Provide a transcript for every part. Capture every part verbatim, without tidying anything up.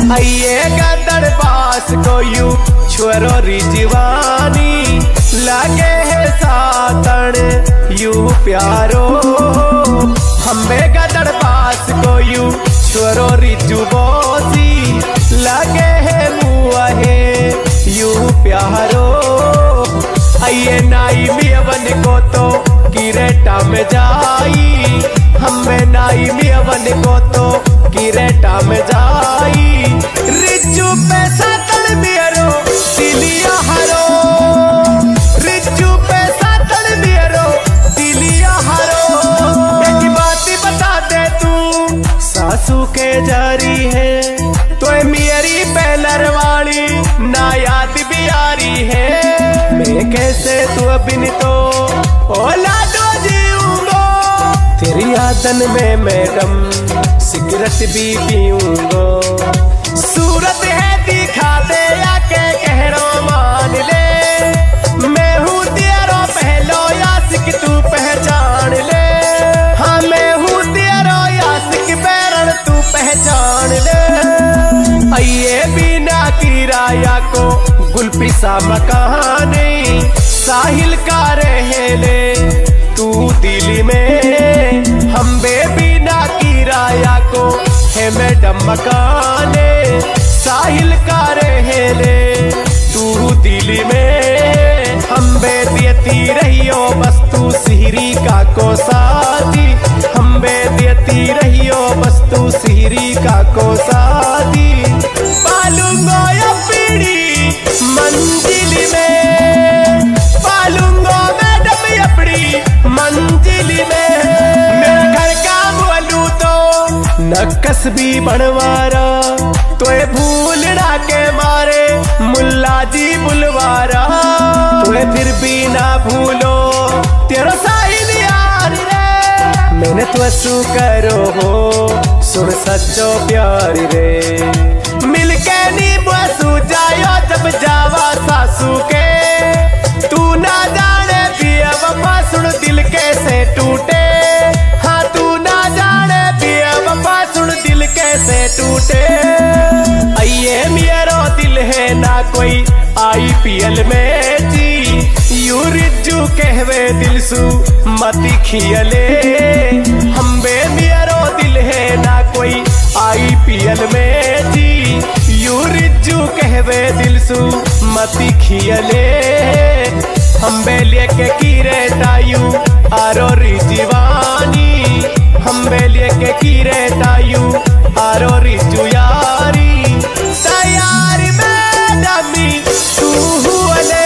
आइए गदर पास को यू छोरो रिजवानी लगे है सातन यू प्यारो हमें गदर पास को यू छोरो रिजु बोसी लगे है मुआहे यू प्यारो आइए नाई मियवन को तो किरेटा में जाई हमें नाई मियवन को तो किरेटा में जाई रिजु पैसा तल मेरो दिलिया हरो रिजु पैसा तल मेरो दिलिया हरो एक बात बता दे तू सासू के जारी है तो मेरी पहलर वाली ना याद भी आ रही है मैं कैसे तू बिन तो औलादो जीऊंगा तेरी यादन में मैडम सिगरेट भी पीऊंगा सूरत है दिखा दे या के कहरो मान ले मैं हूँ तेरा पहलो यासिक तू पहचान ले हाँ मैं हूँ तेरा यासिक बैरन तू पहचान ले आइए बिना किराया को गुलपिसा मकाने साहिल का रहेले तू दिल्ली में हम बिना किराया को है मैडम मकाने साहिल का रहेले तू दिल्ली में हम बेदियती रहियो बस तू सिहरी का को साथी हम बेदियती रहियो बस तू सिहरी का को साथी पालूंगा या पीड़ी मंजिल में पालूंगा मैडम अपनी मंजिल में मेरा घर का बोलू तो नक्कस भी बनवारा तो भूलना के मारे मुल्ला जी बुलवारा तो फिर भी ना भूलो तेरा साहिल यार रे मैंने तो सू करो हो सुन सच्चो प्यार रे मिलके नी बसू जायो जब जावा सासू के तू ना जाने पिया वफा सुन दिल कैसे टूटे हाँ तू ना जाने पिया वफा सुन दिल कैसे टूटे आइए मेरा दिल है ना कोई आई पी एल में जी यू रिज्जू कहवे दिल सू मती खियले हम बे मेरा दिल है ना कोई आई पी एल में जी यू रिज्जू कहवे दिल सू मती खियले हम बे लेके कीरे तायू आरो रिजवानी हम बे लेके कीरे तायू आरो रिजू यारी तैयार मैडमी तू हुअले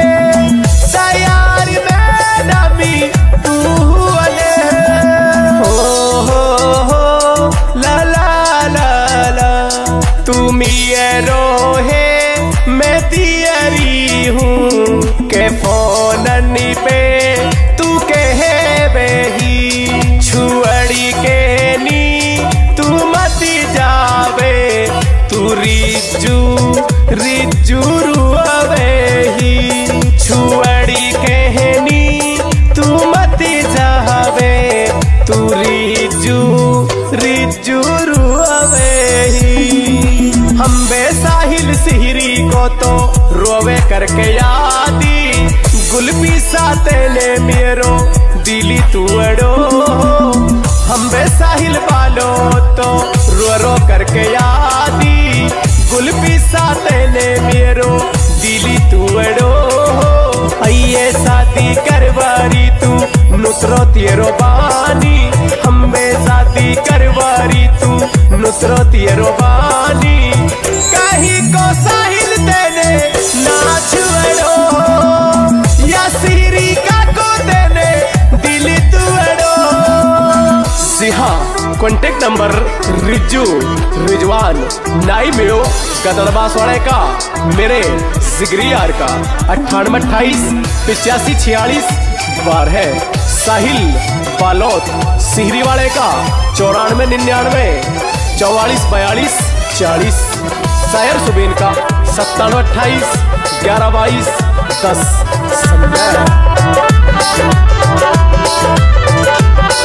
तैयार मैडमी तू हुअले हो हो हो ला ला ला ला तू मेरो है मैं तियरी हूँ के फोननी पे तू कहे बेही छुअड़ी के नी तू मती जावे तू रिज्जू रिज्जू रुआवे ही छुअड़ी कहनी तू मती जावे तू रिज्जू रिज्जू रुआवे ही हम बे साहिल सिहरी को तो रोवे करके यादी गुलबी सातेले मेरो दिली तू अड़ो हम बे साहिल वालो तो रो रो करके यादी गुलबी सातेले मेरो दिली तू अड़ो आइए शादी करवारी तू नुसरो तेरो बानी हम बे शादी करवारी तू नुसरो तेरो बानी कहीं को साहिल देने ना छुड़ो या सीरी का को देने दिल तुड़ो सिहा कॉन्टेक्ट नंबर रिज्जू रिजवान नाई मेरो गदड़बास वाले का मेरे जिगरी यार का अट्ठानवे अट्ठाईस पिचासी छियालीस बार है साहिल बालोत सिहरी वाले का चौरानवे निन्यानवे चौवालीस बयालीस चालीस शायर सुबीन का सत्तानवे अट्ठाईस ग्यारह बाईस दस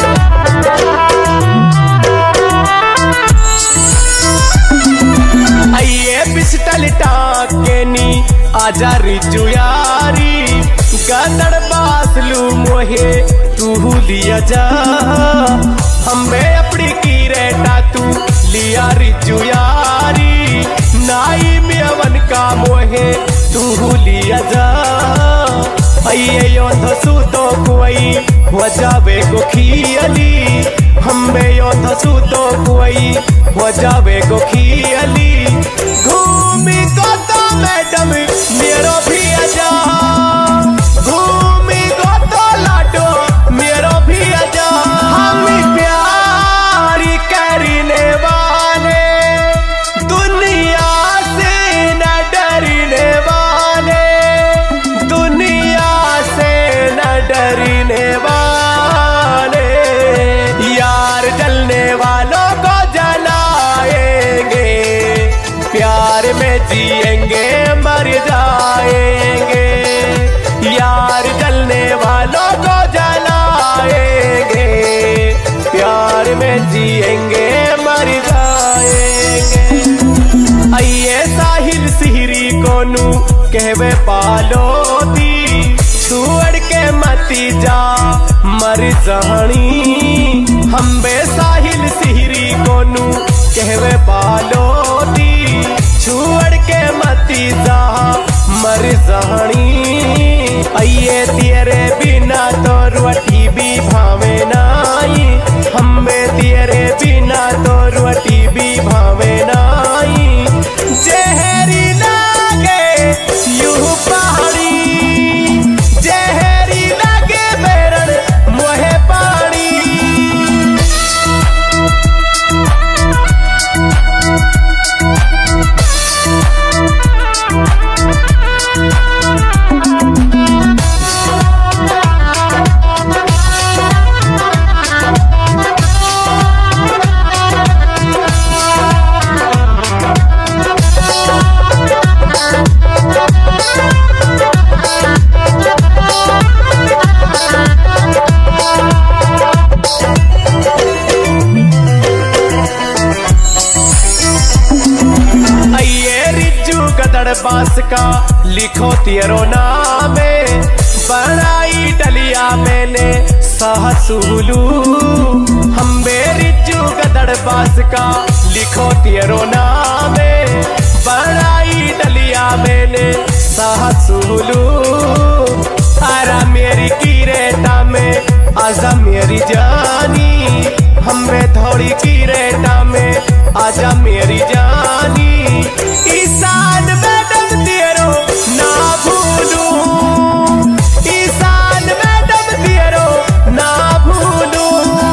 संजय। चल टाकेनी आजा रिजू यारी गदड़ बासलू मोहे तू लिया जा हमें अपनी की रेटा तू लिया रिजू यारी नाई मेवन का मोहे तू लिया जा अये यो धसू तो कोई हो जावे को खियली हमें यो धसू तो कोई हो जावे को खियली घूमी को तो मैडम मेरो भी आजा घूमी को तो लाडो मेरो भी आजा हम प्यार करने वाले दुनिया से न डरने वाले दुनिया से न डरने वाले यार जलने वालों को जलाएंगे प्यार में जिएंगे मर जाएंगे यार जलने वालों को जलाएंगे प्यार में जिएंगे मर जाएंगे अये साहिल सिहरी कोनू कहवे पालो दी छोड़ के मती जा मर जहनी हम्बे साहिल सिहरी कोनू कहवे पालो दी छोड़ के मती जा मर जहनी अये तेरे बिना तो रोटी भी भावे नाई हम्बे तेरे बिना तो रोटी भी भावे नाई जहरी लागे यू पहाड़ी जहरी लागे बेरन मोहे पानी बास का लिखो तेरो नाम बनाई डलिया मैंने सहसूलू हम्बे रिज्जू गदड़ बास का लिखो तेरो नाम बनाई डलिया मैंने सहसूलू आरा मेरी की रेटा में आजा मेरी जानी हमें थोड़ी की रेटा में आजा मेरी जानी ईशान मैडम तेरो ना भूलूं ईशान मैडम तेरो ना भूलूं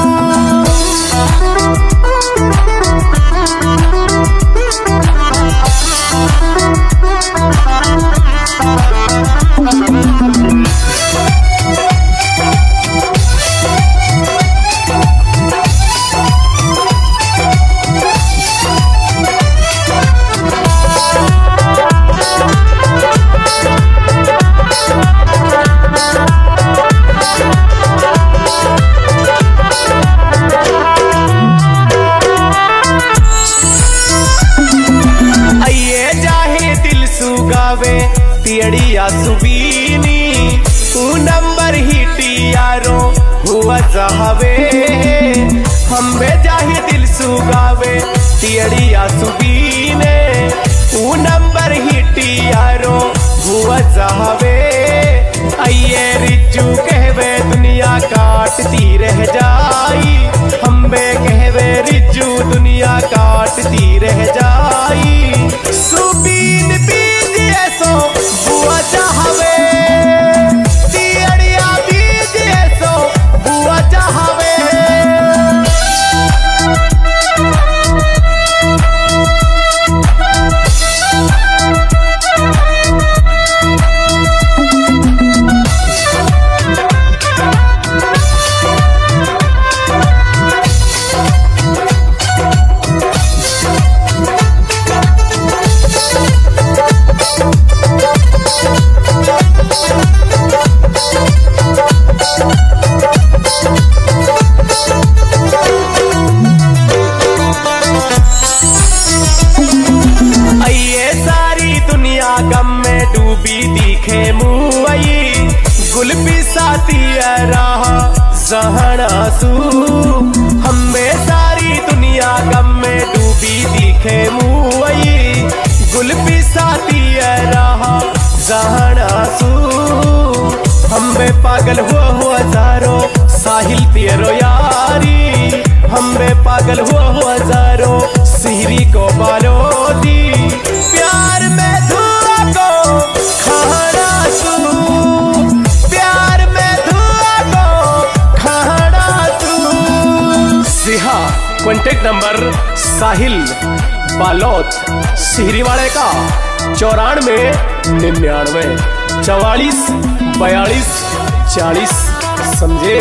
तियड़िया सुबीनी ऊ नंबर हिटी यारो हुआ जहावे हम्बे जाही दिल सुगावे तियड़िया सुबीने ऊ नंबर हिटी यारो हुआ जहावे अये रिज्जू कहवे दुनिया काटती रह जाई हम्बे कहवे रिज्जू दुनिया काटती रह जाई सुबीन बीज ऐसो बुआ चाहवे तियड़िया बीज ऐसो बुआ चाहवे रहा जहनासू हमें सारी दुनिया गम में डूबी दिखे मुई गुलपी साथी रहा जहनासू हमें पागल हुआ हुआ हजारों साहिल तेरो यारी हमें पागल हुआ हुआ हजारों सिहरी को बालो दी प्यार में धुआं को खाना तू प्यार में धुआं को खाना तू। सिहा कॉन्टेक्ट नंबर साहिल बालोत सिहरी वाले का चौरानवे निन्यानवे चवालीस बयालीस चालीस समझे।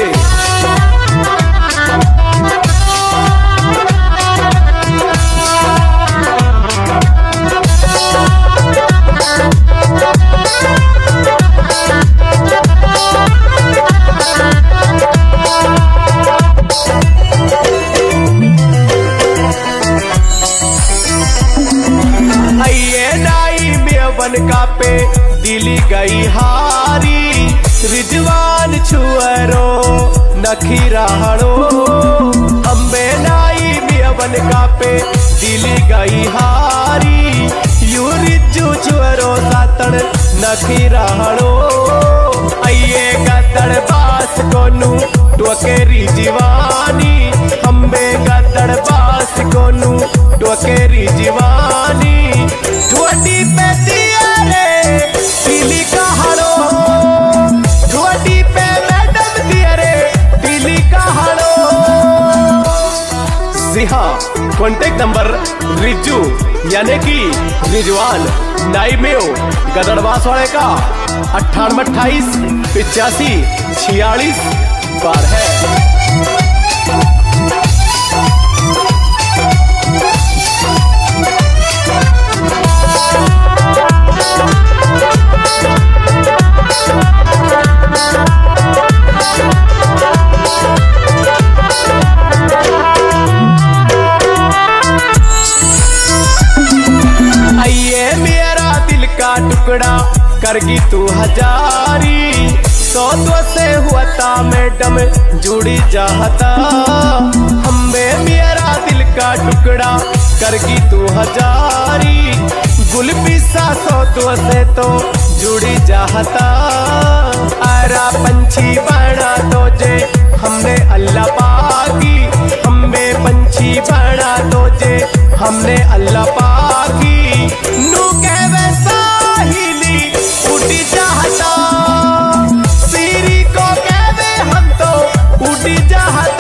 का पे दिली गई हारी रिजवान छुअरो नखीराड़ो अम्बे नाई मियवन का पे दिली गई हारी यू रिजू छुअरो सातन नखीराड़ो आइए गदड़ बास कोनू टोकेरी जीवानी अम्बे गदड़ बास कोनू टोकेरी जीवानी ढोटी पे कॉन्टेक्ट नंबर रिजू यानी कि रिजवान नाइमेव गदड़बास वाले का अट्ठानवे अट्ठाईस पिचासी छियालीस बार है। टुकड़ा करगी तू हजारी सौ दो से हुआ था मैडम जुड़ी चाहता हमें मेरा दिल का टुकड़ा करगी तू हजारी गुलपी सा सौ दो से तो जुड़ी चाहता आरा पंछी बना तो जे हमने अल्लाह पाकी हमें पंछी बना तो जे हमने अल्लाह पाकी नू कह वैसा उड़ी चाहता सीरी को कहवे हम तो उड़ी चाहता।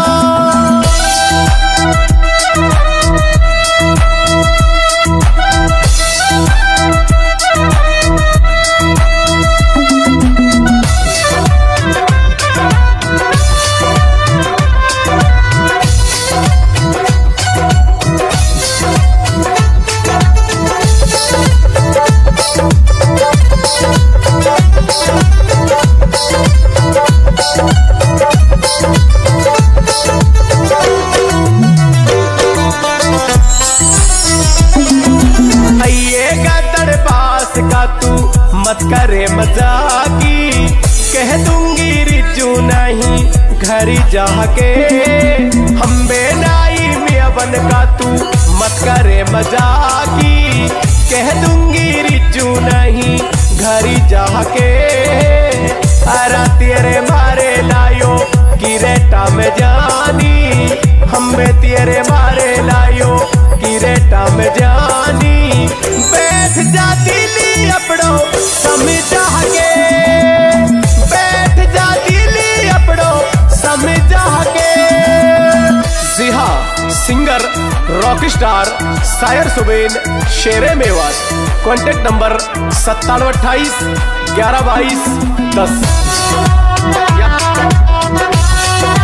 मत करे मजाकी कह दूंगी रिजू नहीं घरी जाके हम्बे नाई मियावन का तू मत करे मजाकी कह दूंगी रिजू नहीं घरी जाके अरा तेरे मारे लायो किरेटा में जानी हम्बे तेरे मारे लायो किरेटा में जानी बैठ जा दिली अपड़ो समझा के बैठ जा दिली अपड़ो समझा के। जी हाँ सिंगर रॉक स्टार शायर सुबेन शेरे मेवात कॉन्टेक्ट नंबर सत्तानवे अट्ठाईस ग्यारह बाईस दस।